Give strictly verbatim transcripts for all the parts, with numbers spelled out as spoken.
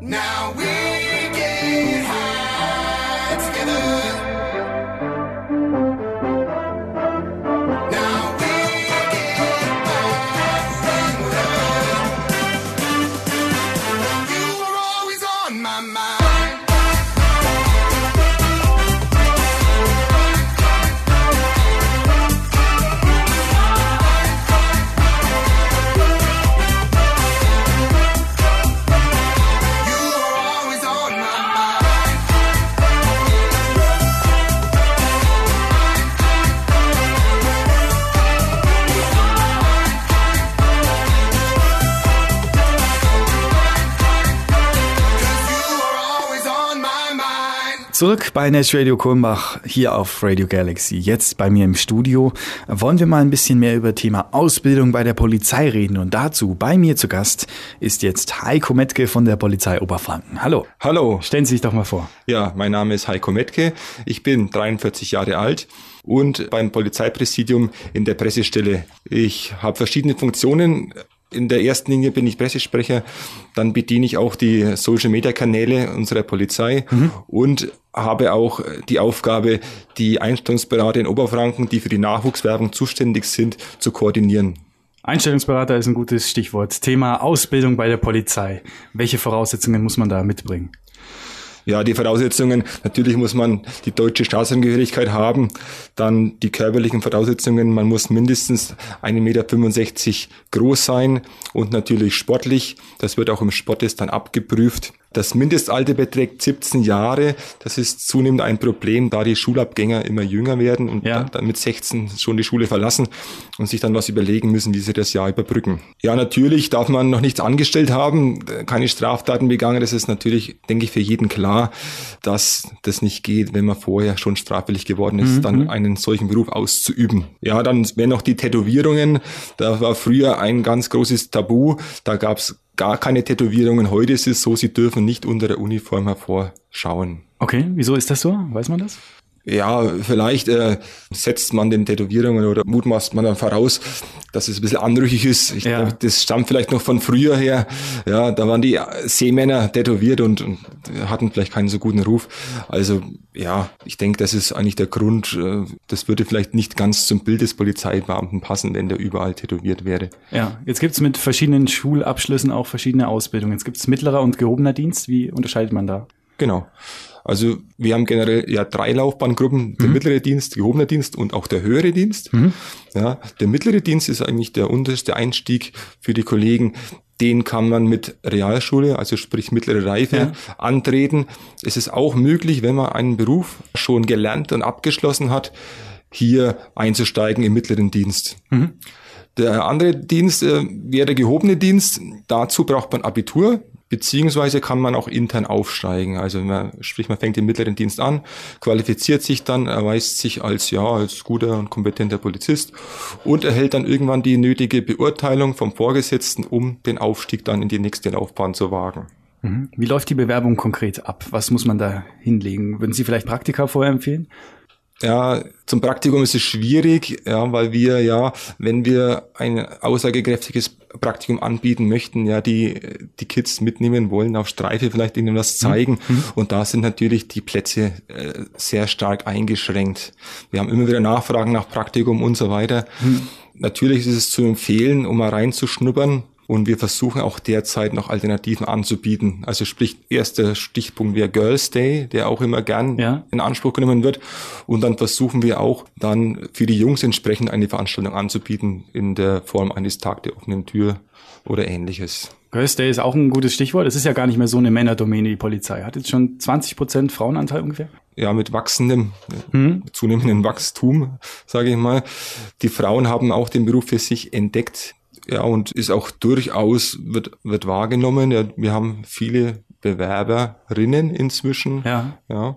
Now we get high together. Now we get back in love. You were always on my mind. Zurück bei Next Radio Kulmbach hier auf Radio Galaxy. Jetzt bei mir im Studio wollen wir mal ein bisschen mehr über Thema Ausbildung bei der Polizei reden. Und dazu bei mir zu Gast ist jetzt Heiko Metke von der Polizei Oberfranken. Hallo. Hallo. Stellen Sie sich doch mal vor. Ja, mein Name ist Heiko Metke. Ich bin dreiundvierzig Jahre alt und beim Polizeipräsidium in der Pressestelle. Ich habe verschiedene Funktionen. In der ersten Linie bin ich Pressesprecher, dann bediene ich auch die Social-Media-Kanäle unserer Polizei mhm. und habe auch die Aufgabe, die Einstellungsberater in Oberfranken, die für die Nachwuchswerbung zuständig sind, zu koordinieren. Einstellungsberater ist ein gutes Stichwort. Thema Ausbildung bei der Polizei. Welche Voraussetzungen muss man da mitbringen? Ja, die Voraussetzungen, natürlich muss man die deutsche Staatsangehörigkeit haben, dann die körperlichen Voraussetzungen, man muss mindestens ein Meter fünfundsechzig groß sein und natürlich sportlich, das wird auch im Sporttest dann abgeprüft. Das Mindestalter beträgt siebzehn Jahre, das ist zunehmend ein Problem, da die Schulabgänger immer jünger werden und ja. dann mit sechzehn schon die Schule verlassen und sich dann was überlegen müssen, wie sie das Jahr überbrücken. Ja, natürlich darf man noch nichts angestellt haben, keine Straftaten begangen, das ist natürlich, denke ich, für jeden klar, dass das nicht geht, wenn man vorher schon straffällig geworden ist, mhm. dann einen solchen Beruf auszuüben. Ja, dann wären noch die Tätowierungen, da war früher ein ganz großes Tabu, da gab es gar keine Tätowierungen. Heute ist es so, sie dürfen nicht unter der Uniform hervorschauen. Okay, wieso ist das so? Weiß man das? Ja, vielleicht äh, setzt man den Tätowierungen oder mutmaßt man dann voraus, dass es ein bisschen anrüchig ist. Ich ja. glaube, das stammt vielleicht noch von früher her. Ja, da waren die Seemänner tätowiert und, und hatten vielleicht keinen so guten Ruf. Also ja, ich denke, das ist eigentlich der Grund. Das würde vielleicht nicht ganz zum Bild des Polizeibeamten passen, wenn der überall tätowiert wäre. Ja, jetzt gibt's mit verschiedenen Schulabschlüssen auch verschiedene Ausbildungen. Jetzt gibt's mittlerer und gehobener Dienst. Wie unterscheidet man da? Genau. Also wir haben generell ja drei Laufbahngruppen, der mhm. mittlere Dienst, gehobener Dienst und auch der höhere Dienst. Mhm. Ja, der mittlere Dienst ist eigentlich der unterste Einstieg für die Kollegen. Den kann man mit Realschule, also sprich mittlere Reife, ja. antreten. Es ist auch möglich, wenn man einen Beruf schon gelernt und abgeschlossen hat, hier einzusteigen im mittleren Dienst. Mhm. Der andere Dienst äh, wäre der gehobene Dienst. Dazu braucht man Abitur. Beziehungsweise kann man auch intern aufsteigen. Also man, sprich, man fängt den mittleren Dienst an, qualifiziert sich dann, erweist sich als ja als guter und kompetenter Polizist und erhält dann irgendwann die nötige Beurteilung vom Vorgesetzten, um den Aufstieg dann in die nächste Laufbahn zu wagen. Wie läuft die Bewerbung konkret ab? Was muss man da hinlegen? Würden Sie vielleicht Praktika vorher empfehlen? Ja, zum Praktikum ist es schwierig, ja, weil wir ja, wenn wir ein aussagekräftiges Praktikum anbieten möchten, ja, die die Kids mitnehmen wollen, auf Streife vielleicht ihnen was zeigen. Mhm. Und da sind natürlich die Plätze äh, sehr stark eingeschränkt. Wir haben immer wieder Nachfragen nach Praktikum und so weiter. Mhm. Natürlich ist es zu empfehlen, um mal reinzuschnuppern. Und wir versuchen auch derzeit noch Alternativen anzubieten. Also sprich, erster Stichpunkt wäre Girls Day, der auch immer gern ja. in Anspruch genommen wird. Und dann versuchen wir auch dann für die Jungs entsprechend eine Veranstaltung anzubieten in der Form eines Tag der offenen Tür oder ähnliches. Girls Day ist auch ein gutes Stichwort. Es ist ja gar nicht mehr so eine Männerdomäne, die Polizei. Hat jetzt schon zwanzig Prozent Frauenanteil ungefähr? Ja, mit wachsendem, mhm. zunehmendem Wachstum, sage ich mal. Die Frauen haben auch den Beruf für sich entdeckt. Ja, und ist auch durchaus, wird, wird wahrgenommen. Ja, wir haben viele Bewerberinnen inzwischen. Ja. Ja,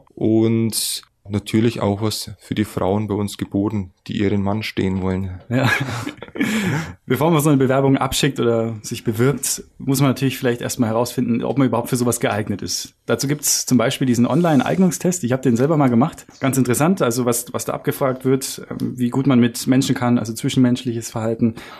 und natürlich auch was für die Frauen bei uns geboten, die ihren Mann stehen wollen. Ja. Bevor man so eine Bewerbung abschickt oder sich bewirbt, muss man natürlich vielleicht erstmal herausfinden, ob man überhaupt für sowas geeignet ist. Dazu gibt's zum Beispiel diesen Online-Eignungstest. Ich habe den selber mal gemacht. Ganz interessant, also was, was da abgefragt wird, wie gut man mit Menschen kann, also zwischenmenschliches Verhalten.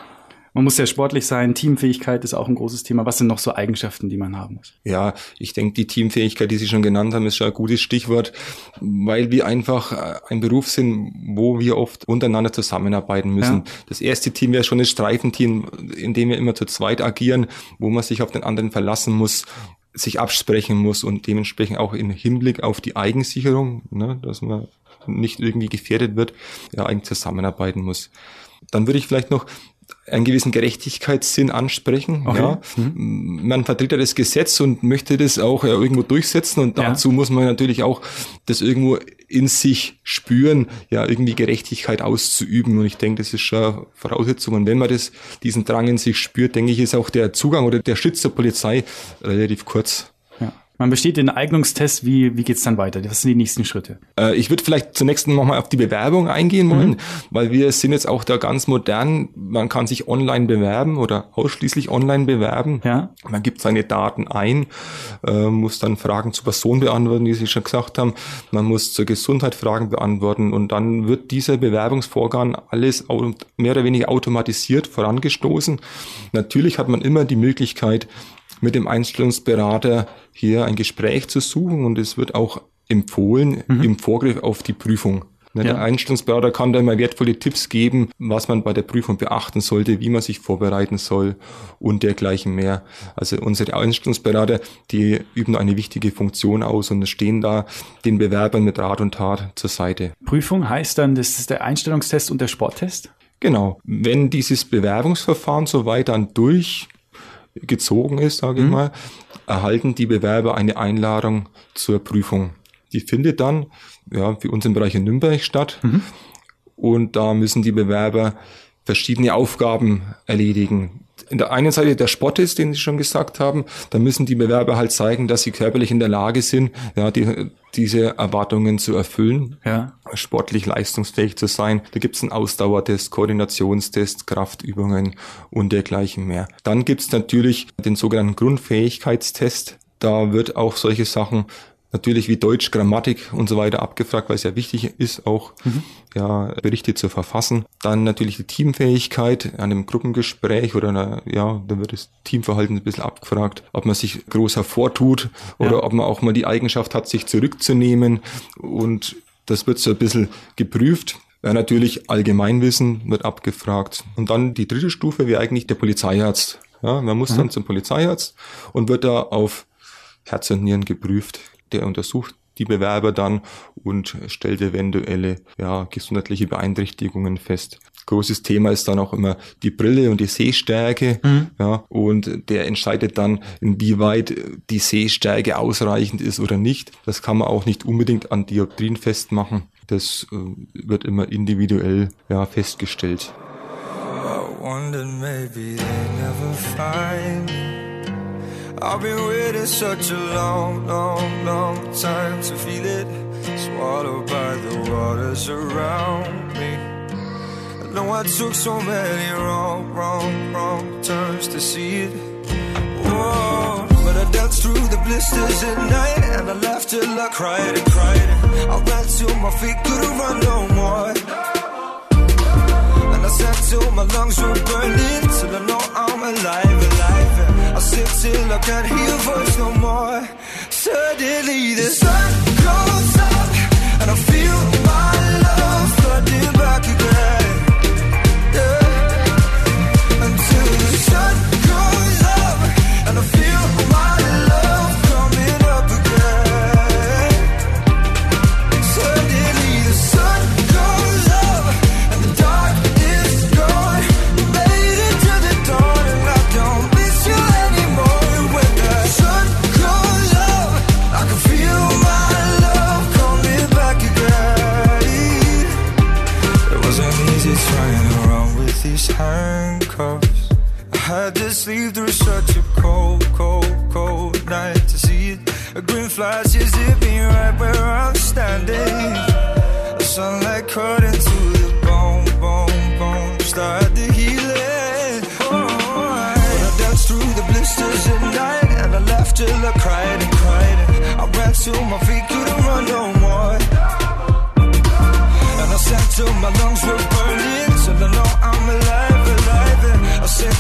Man muss ja sportlich sein, Teamfähigkeit ist auch ein großes Thema. Was sind noch so Eigenschaften, die man haben muss? Ja, ich denke, die Teamfähigkeit, die Sie schon genannt haben, ist schon ein gutes Stichwort, weil wir einfach ein Beruf sind, wo wir oft untereinander zusammenarbeiten müssen. Ja. Das erste Team wäre schon das Streifenteam, in dem wir immer zu zweit agieren, wo man sich auf den anderen verlassen muss, sich absprechen muss und dementsprechend auch im Hinblick auf die Eigensicherung, ne, dass man nicht irgendwie gefährdet wird, ja, eigentlich zusammenarbeiten muss. Dann würde ich vielleicht noch einen gewissen Gerechtigkeitssinn ansprechen. Okay. Ja. Mhm. Man vertritt ja das Gesetz und möchte das auch ja irgendwo durchsetzen und dazu ja. muss man natürlich auch das irgendwo in sich spüren, ja, irgendwie Gerechtigkeit auszuüben. Und ich denke, das ist schon Voraussetzung. Und wenn man das, diesen Drang in sich spürt, denke ich, ist auch der Zugang oder der Schritt zur Polizei relativ kurz. Man besteht den Eignungstest, wie, wie geht's dann weiter? Was sind die nächsten Schritte? Äh, ich würde vielleicht zunächst nochmal auf die Bewerbung eingehen wollen, mhm. weil wir sind jetzt auch da ganz modern. Man kann sich online bewerben oder ausschließlich online bewerben. Ja. Man gibt seine Daten ein, äh, muss dann Fragen zur Person beantworten, die Sie schon gesagt haben. Man muss zur Gesundheit Fragen beantworten und dann wird dieser Bewerbungsvorgang alles mehr oder weniger automatisiert vorangestoßen. Natürlich hat man immer die Möglichkeit, mit dem Einstellungsberater hier ein Gespräch zu suchen und es wird auch empfohlen mhm. im Vorgriff auf die Prüfung. Ja. Der Einstellungsberater kann da immer wertvolle Tipps geben, was man bei der Prüfung beachten sollte, wie man sich vorbereiten soll und dergleichen mehr. Also unsere Einstellungsberater, die üben eine wichtige Funktion aus und stehen da den Bewerbern mit Rat und Tat zur Seite. Prüfung heißt dann, das ist der Einstellungstest und der Sporttest? Genau. Wenn dieses Bewerbungsverfahren soweit dann durch gezogen ist, sage ich mhm. mal, erhalten die Bewerber eine Einladung zur Prüfung. Die findet dann, ja, für uns im Bereich in Nürnberg statt. Mhm. Und da müssen die Bewerber verschiedene Aufgaben erledigen. In der einen Seite der Sporttest, den Sie schon gesagt haben, da müssen die Bewerber halt zeigen, dass sie körperlich in der Lage sind, ja, die, diese Erwartungen zu erfüllen, ja. sportlich leistungsfähig zu sein. Da gibt es einen Ausdauertest, Koordinationstest, Kraftübungen und dergleichen mehr. Dann gibt es natürlich den sogenannten Grundfähigkeitstest. Da wird auch solche Sachen natürlich wie Deutsch, Grammatik und so weiter abgefragt, weil es ja wichtig ist, auch mhm. ja, Berichte zu verfassen. Dann natürlich die Teamfähigkeit an einem Gruppengespräch oder einer, ja, da wird das Teamverhalten ein bisschen abgefragt, ob man sich groß hervortut oder ja. ob man auch mal die Eigenschaft hat, sich zurückzunehmen, und das wird so ein bisschen geprüft. Ja, natürlich Allgemeinwissen wird abgefragt. Und dann die dritte Stufe wäre eigentlich der Polizeiarzt. Ja, man muss mhm. dann zum Polizeiarzt und wird da auf Herz und Nieren geprüft. Der untersucht die Bewerber dann und stellt eventuelle ja, gesundheitliche Beeinträchtigungen fest. Großes Thema ist dann auch immer die Brille und die Sehstärke. Mhm. Ja, und der entscheidet dann, inwieweit die Sehstärke ausreichend ist oder nicht. Das kann man auch nicht unbedingt an Dioptrien festmachen. Das äh, wird immer individuell ja, festgestellt. I wondered maybe they never find me. I've been waiting such a long, long, long time to feel it, swallowed by the waters around me. I know I took so many wrong, wrong, wrong turns to see it. Whoa, but I danced through the blisters at night, and I laughed till I cried and cried. I ran till my feet couldn't run no more, and I sat till my lungs were burning, till I know I'm alive, alive. I sit till I can't hear your voice no more. Suddenly the sun goes up and I feel my love flooding back again. Yeah. Until the sun goes up and I feel my love coming up again. Suddenly the sun goes up and the dark is gone. We made it to the dawn and I don't miss you. Trying around with these handcuffs, I had to sleep through such a cold, cold, cold night to see it. A green flash is zipping right where I'm standing. The sunlight cut into the bone, bone, bone, start the healing. Oh, I danced through the blisters at night, and I laughed till I cried and cried. I ran till my feet couldn't run no more, and I sat till my lungs were burning, till I know I'm alive, alive. And I said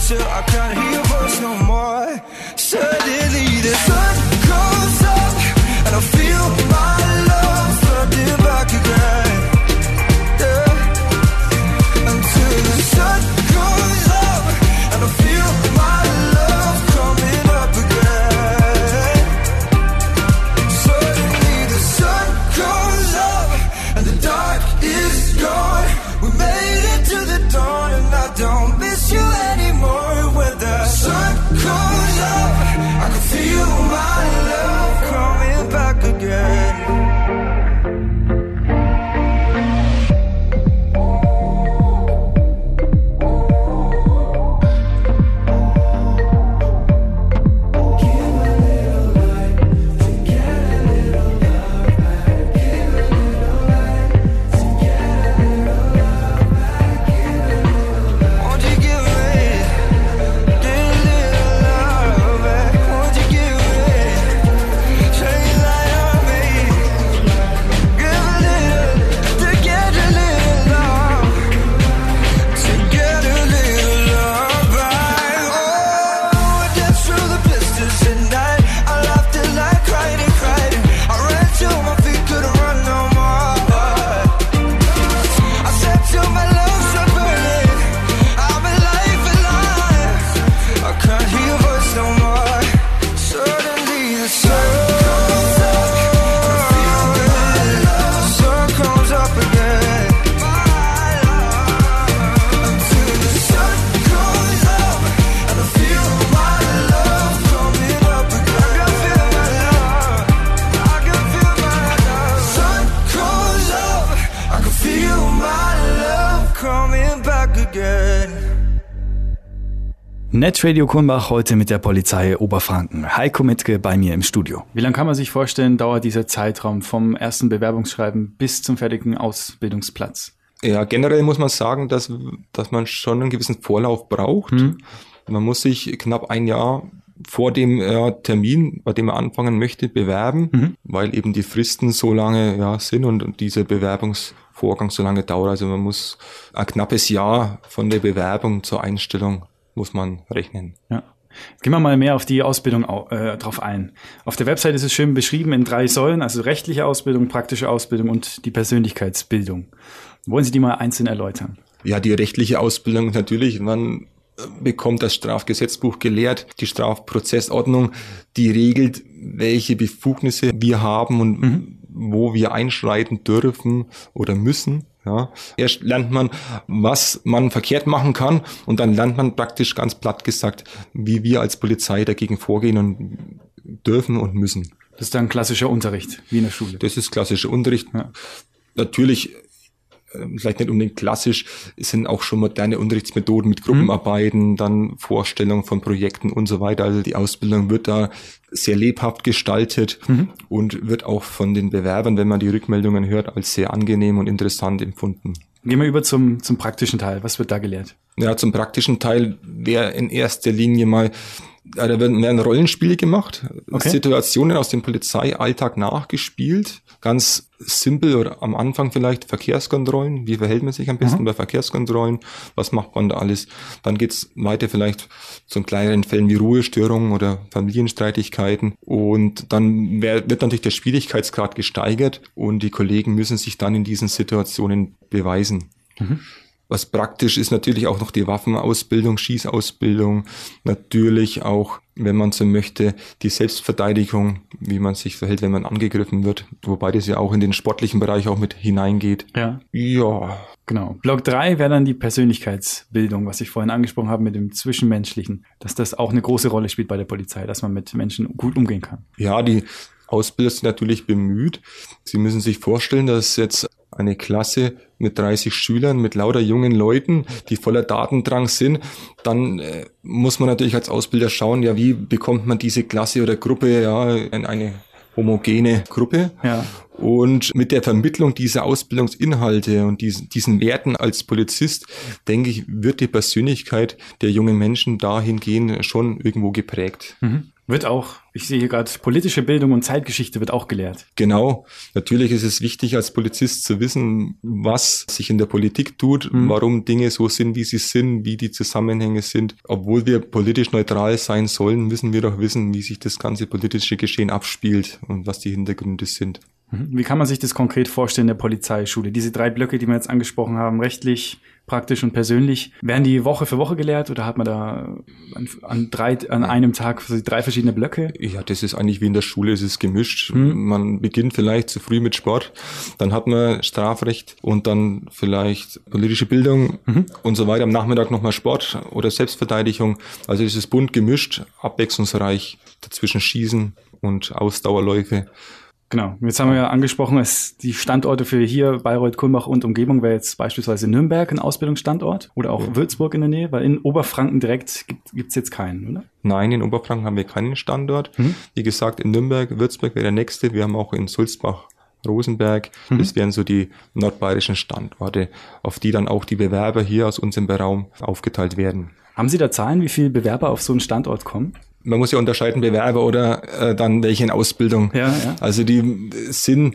Netradio Kulmbach heute mit der Polizei Oberfranken. Heiko Mettke bei mir im Studio. Wie lange kann man sich vorstellen, dauert dieser Zeitraum vom ersten Bewerbungsschreiben bis zum fertigen Ausbildungsplatz? Ja, generell muss man sagen, dass, dass man schon einen gewissen Vorlauf braucht. Hm. Man muss sich knapp ein Jahr vor dem ja, Termin, bei dem man anfangen möchte, bewerben, mhm. weil eben die Fristen so lange ja, sind und, und dieser Bewerbungsvorgang so lange dauert. Also man muss ein knappes Jahr von der Bewerbung zur Einstellung muss man rechnen. Ja. Jetzt gehen wir mal mehr auf die Ausbildung äh, drauf ein. Auf der Website ist es schön beschrieben in drei Säulen, also rechtliche Ausbildung, praktische Ausbildung und die Persönlichkeitsbildung. Wollen Sie die mal einzeln erläutern? Ja, die rechtliche Ausbildung natürlich, man bekommt das Strafgesetzbuch gelehrt, die Strafprozessordnung, die regelt, welche Befugnisse wir haben und mhm. wo wir einschreiten dürfen oder müssen. Ja. Erst lernt man, was man verkehrt machen kann und dann lernt man praktisch ganz platt gesagt, wie wir als Polizei dagegen vorgehen und dürfen und müssen. Das ist dann klassischer Unterricht, wie in der Schule. Das ist klassischer Unterricht. Ja. Natürlich vielleicht nicht unbedingt klassisch, es sind auch schon moderne Unterrichtsmethoden mit Gruppenarbeiten, mhm. dann Vorstellung von Projekten und so weiter. Also die Ausbildung wird da sehr lebhaft gestaltet mhm. und wird auch von den Bewerbern, wenn man die Rückmeldungen hört, als sehr angenehm und interessant empfunden. Gehen wir über zum, zum praktischen Teil. Was wird da gelehrt? Ja, zum praktischen Teil wäre in erster Linie mal, da werden, werden Rollenspiele gemacht, okay. Situationen aus dem Polizeialltag nachgespielt, ganz simpel oder am Anfang vielleicht Verkehrskontrollen, wie verhält man sich am besten mhm. bei Verkehrskontrollen, was macht man da alles, dann geht's weiter vielleicht zu kleineren Fällen wie Ruhestörungen oder Familienstreitigkeiten und dann wär, wird natürlich der Schwierigkeitsgrad gesteigert und die Kollegen müssen sich dann in diesen Situationen beweisen. Mhm. Was praktisch ist natürlich auch noch die Waffenausbildung, Schießausbildung, natürlich auch, wenn man so möchte, die Selbstverteidigung, wie man sich verhält, wenn man angegriffen wird, wobei das ja auch in den sportlichen Bereich auch mit hineingeht. Ja. Ja. Genau. Block drei wäre dann die Persönlichkeitsbildung, was ich vorhin angesprochen habe mit dem Zwischenmenschlichen, dass das auch eine große Rolle spielt bei der Polizei, dass man mit Menschen gut umgehen kann. Ja, die Ausbilder sind natürlich bemüht. Sie müssen sich vorstellen, dass jetzt eine Klasse mit dreißig Schülern, mit lauter jungen Leuten, die voller Datendrang sind, dann äh, muss man natürlich als Ausbilder schauen, ja, wie bekommt man diese Klasse oder Gruppe ja in eine homogene Gruppe. Ja. Und mit der Vermittlung dieser Ausbildungsinhalte und diesen, diesen Werten als Polizist, denke ich, wird die Persönlichkeit der jungen Menschen dahingehend schon irgendwo geprägt. Mhm. Wird auch, ich sehe hier gerade, politische Bildung und Zeitgeschichte wird auch gelehrt. Genau. Natürlich ist es wichtig, als Polizist zu wissen, was sich in der Politik tut, mhm. warum Dinge so sind, wie sie sind, wie die Zusammenhänge sind. Obwohl wir politisch neutral sein sollen, müssen wir doch wissen, wie sich das ganze politische Geschehen abspielt und was die Hintergründe sind. Wie kann man sich das konkret vorstellen in der Polizeischule? Diese drei Blöcke, die wir jetzt angesprochen haben, rechtlich, praktisch und persönlich, werden die Woche für Woche gelehrt oder hat man da an, an, drei, an einem Tag drei verschiedene Blöcke? Ja, das ist eigentlich wie in der Schule, es ist gemischt. Hm. Man beginnt vielleicht zu früh mit Sport, dann hat man Strafrecht und dann vielleicht politische Bildung mhm. und so weiter. Am Nachmittag nochmal Sport oder Selbstverteidigung. Also es ist bunt gemischt, abwechslungsreich, dazwischen Schießen und Ausdauerläufe. Genau, jetzt haben wir ja angesprochen, es, die Standorte für hier, Bayreuth, Kulmbach und Umgebung wäre jetzt beispielsweise Nürnberg ein Ausbildungsstandort oder auch ja. Würzburg in der Nähe, weil in Oberfranken direkt gibt es jetzt keinen, oder? Nein, in Oberfranken haben wir keinen Standort. Mhm. Wie gesagt, in Nürnberg, Würzburg wäre der nächste. Wir haben auch in Sulzbach, Rosenberg. Mhm. Das wären so die nordbayerischen Standorte, auf die dann auch die Bewerber hier aus unserem Raum aufgeteilt werden. Haben Sie da Zahlen, wie viele Bewerber auf so einen Standort kommen? Man muss ja unterscheiden, Bewerber oder äh, dann welche in Ausbildung. Ja, ja. Also die sind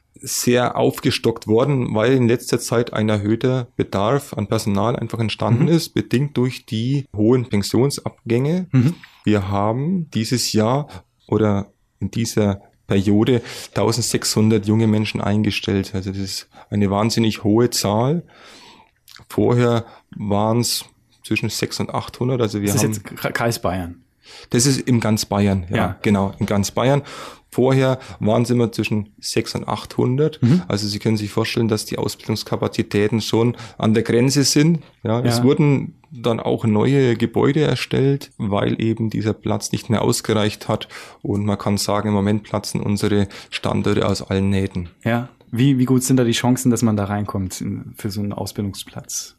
sehr aufgestockt worden, weil in letzter Zeit ein erhöhter Bedarf an Personal einfach entstanden mhm. ist, bedingt durch die hohen Pensionsabgänge. Mhm. Wir haben dieses Jahr oder in dieser Periode eintausendsechshundert junge Menschen eingestellt. Also das ist eine wahnsinnig hohe Zahl. Vorher waren es zwischen sechshundert und achthundert. Also wir das ist haben jetzt Kreis Bayern. Das ist in ganz Bayern, ja, ja. genau, in ganz Bayern. Vorher waren es immer zwischen sechshundert und achthundert. Mhm. Also Sie können sich vorstellen, dass die Ausbildungskapazitäten schon an der Grenze sind. Ja, ja. Es wurden dann auch neue Gebäude erstellt, weil eben dieser Platz nicht mehr ausgereicht hat. Und man kann sagen, im Moment platzen unsere Standorte aus allen Nähten. Ja, wie, wie gut sind da die Chancen, dass man da reinkommt in, für so einen Ausbildungsplatz?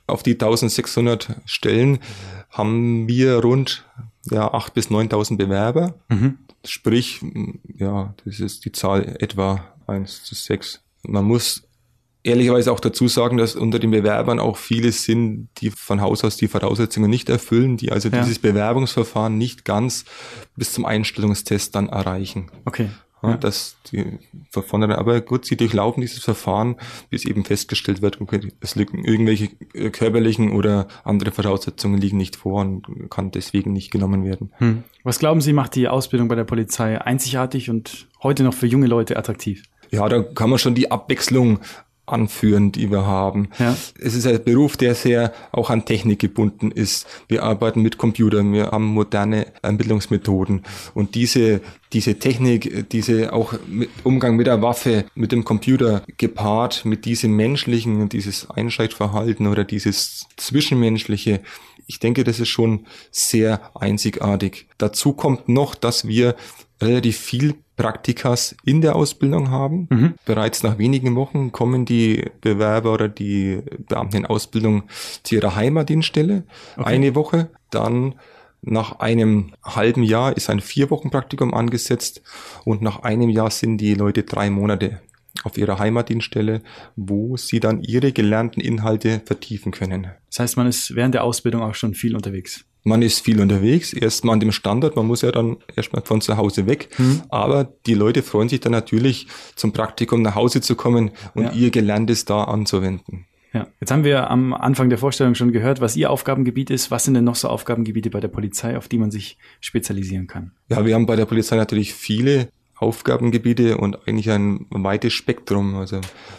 Auf die eintausendsechshundert Stellen haben wir rund ja, achttausend bis neuntausend Bewerber. Mhm. Sprich, ja, das ist die Zahl etwa eins zu sechs. Man muss ehrlicherweise auch dazu sagen, dass unter den Bewerbern auch viele sind, die von Haus aus die Voraussetzungen nicht erfüllen, die also ja. dieses Bewerbungsverfahren nicht ganz bis zum Einstellungstest dann erreichen. Okay. Ja, ja. Dass die von aber gut, sie durchlaufen dieses Verfahren, bis eben festgestellt wird, okay, es liegen irgendwelche körperlichen oder andere Voraussetzungen liegen nicht vor und kann deswegen nicht genommen werden. Hm. Was glauben Sie, macht die Ausbildung bei der Polizei einzigartig und heute noch für junge Leute attraktiv? Ja, da kann man schon die Abwechslung anführen, die wir haben. Ja. Es ist ein Beruf, der sehr auch an Technik gebunden ist. Wir arbeiten mit Computern, wir haben moderne Ermittlungsmethoden und diese diese Technik, diese auch mit Umgang mit der Waffe, mit dem Computer gepaart mit diesem menschlichen, dieses Einschaltverhalten oder dieses Zwischenmenschliche, ich denke, das ist schon sehr einzigartig. Dazu kommt noch, dass wir relativ viel Praktikas in der Ausbildung haben. Mhm. Bereits nach wenigen Wochen kommen die Bewerber oder die Beamten in Ausbildung zu ihrer Heimatdienststelle. Okay. Eine Woche. Dann nach einem halben Jahr ist ein vier Wochen Praktikum angesetzt und nach einem Jahr sind die Leute drei Monate auf ihrer Heimatdienststelle, wo sie dann ihre gelernten Inhalte vertiefen können. Das heißt, man ist während der Ausbildung auch schon viel unterwegs? Man ist viel unterwegs, erstmal an dem Standort, man muss ja dann erstmal von zu Hause weg, hm. aber die Leute freuen sich dann natürlich, zum Praktikum nach Hause zu kommen und ja. ihr Gelerntes da anzuwenden. Ja, jetzt haben wir am Anfang der Vorstellung schon gehört, was Ihr Aufgabengebiet ist. Was sind denn noch so Aufgabengebiete bei der Polizei, auf die man sich spezialisieren kann? Ja, wir haben bei der Polizei natürlich viele Aufgabengebiete und eigentlich ein weites Spektrum. Also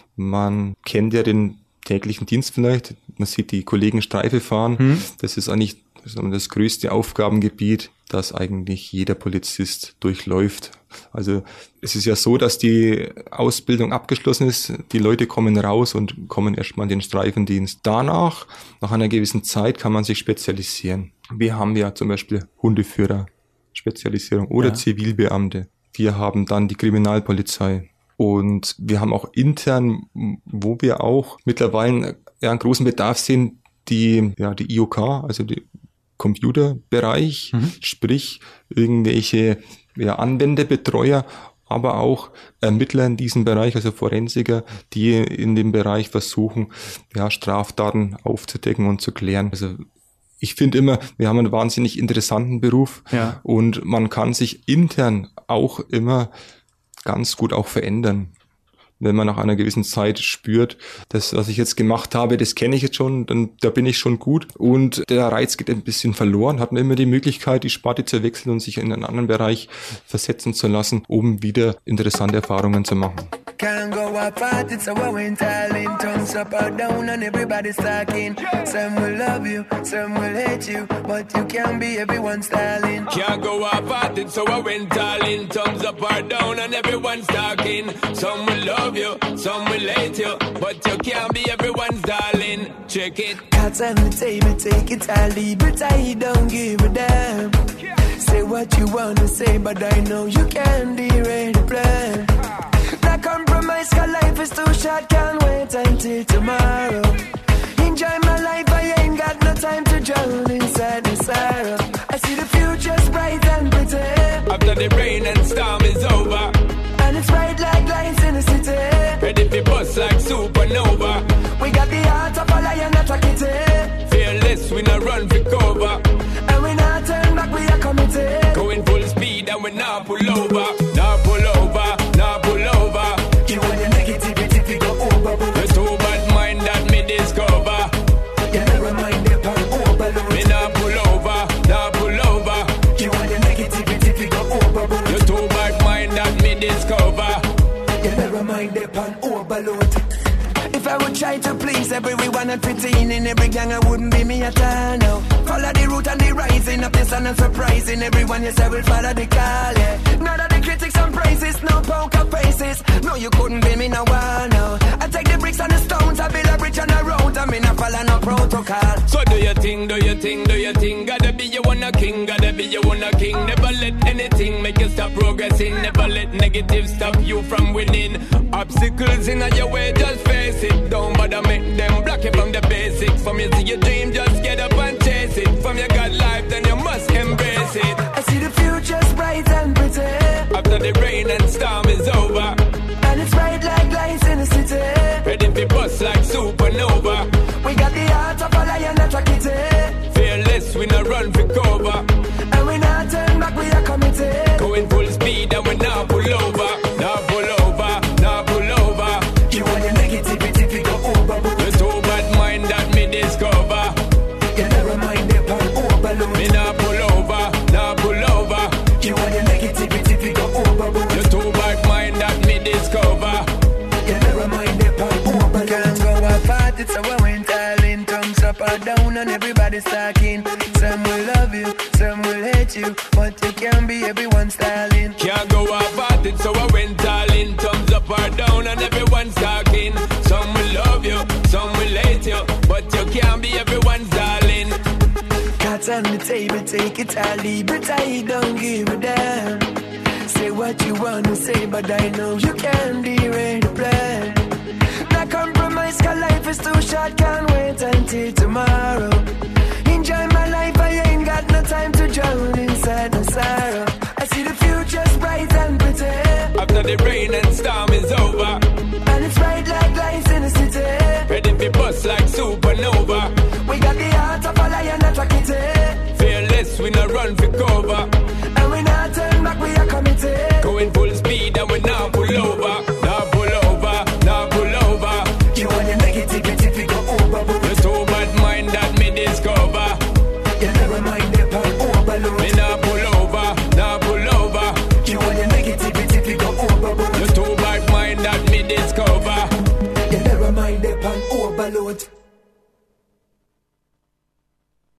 man kennt ja den täglichen Dienst vielleicht, man sieht die Kollegen Streife fahren, hm. das ist eigentlich das größte Aufgabengebiet, das eigentlich jeder Polizist durchläuft. Also es ist ja so, dass die Ausbildung abgeschlossen ist, die Leute kommen raus und kommen erstmal in den Streifendienst. Danach, nach einer gewissen Zeit, kann man sich spezialisieren. Wir haben ja zum Beispiel Hundeführer, Spezialisierung oder ja. Zivilbeamte. Wir haben dann die Kriminalpolizei. Und wir haben auch intern, wo wir auch mittlerweile ja, einen großen Bedarf sehen, die, ja, die I O K, also die Computerbereich, mhm. sprich irgendwelche ja, Anwenderbetreuer, aber auch Ermittler in diesem Bereich, also Forensiker, die in dem Bereich versuchen, ja, Straftaten aufzudecken und zu klären. Also ich finde immer, wir haben einen wahnsinnig interessanten Beruf ja. und man kann sich intern auch immer ganz gut auch verändern. Wenn man nach einer gewissen Zeit spürt, das, was ich jetzt gemacht habe, das kenne ich jetzt schon, dann da bin ich schon gut und der Reiz geht ein bisschen verloren, hat man immer die Möglichkeit, die Sparte zu wechseln und sich in einen anderen Bereich versetzen zu lassen, um wieder interessante Erfahrungen zu machen. Can't go apart, it's a when talent turns up or down and everybody's talking. Some will love you, some will hate you, but you can't be everyone's darling. Can't go apart, it's a when talent turns up or down and everyone's talking. Some will love you, some will hate you, but you can't be everyone's darling. Check it. Cats on the table, take it, I'll leave it, I don't give a damn. Say what you wanna say, but I know you can't derail the plan. Not compromise, cause life is too short, can't wait until tomorrow. Enjoy my life, I ain't got no time to drown inside the sorrow. I see the future's bright and pretty. After the rain and storm is over, and it's bright like lights in the city. Ready for bust like supernova. We got the heart of a lion, not a kitty. Fearless, we not run for cover. And we not turn back, we are committed. Going full speed and we not pull over. Not pull over, not pull over. You want your negativity to go over. The too bad mind that me discover. You never mind the pan overload. Me not pull over, not pull over. You want your negativity to go over. The too bad mind that me discover. You never mind the pan overload. If I would try to please everyone and fit in in every gang, I wouldn't be me at all, no. Follow the route and the rising of the sun and surprising everyone, yes, I will follow the call, yeah. None of the critics and praises, no poker faces. No, you couldn't be me no one, no. I take the bricks and the stones, I build a bridge on the road, I mean, I follow no protocol. So do your thing, do your thing, do your thing. Gotta be your one a king, gotta be your one a king. Never let anything make you stop stop progressing. Never let negative stop you from winning. Obstacles in your way, just face it. Don't bother make them block you from the basics. From you see your dream, just get up and chase it. From your God life, then you must embrace it. I see the future's bright and pretty. After the rain and storm is over, and it's bright like lights in the city. Ready to bust like supernova. We got the heart of a lion, not a kitty. Fearless, we no run for cover. And we not turn back, we are committed. Going full speed and we not pull over. Not pull over, not pull over. You want your negativity to go over. The too bad mind that me discover. You never mind the pan overload. Me not pull over, not pull over. You want your negativity to go over. The too bad mind that me discover. You never mind the pan overload. Can't go apart, it's our winter in. Thumbs up or down and everybody's talking. Some will love you, some will hate you, but you can't be everyone's styling. Can't go about it, so I went all in. Thumbs up or down and everyone's talking. Some will love you, some will hate you, but you can't be everyone's darling. Cards on the table, take it or leave it, I don't give a damn. Say what you wanna say, but I know you can't derail the plan. Not compromise, cause life is too short, can't wait until tomorrow. Enjoy my life, I ain't got no time to drown inside the sorrow. I see the future's bright and pretty. After the rain and storm is over, and it's bright like lights in the city. ready to bust like supernova. We got the heart of a lion, not a kitty. Fearless, we no run for cover.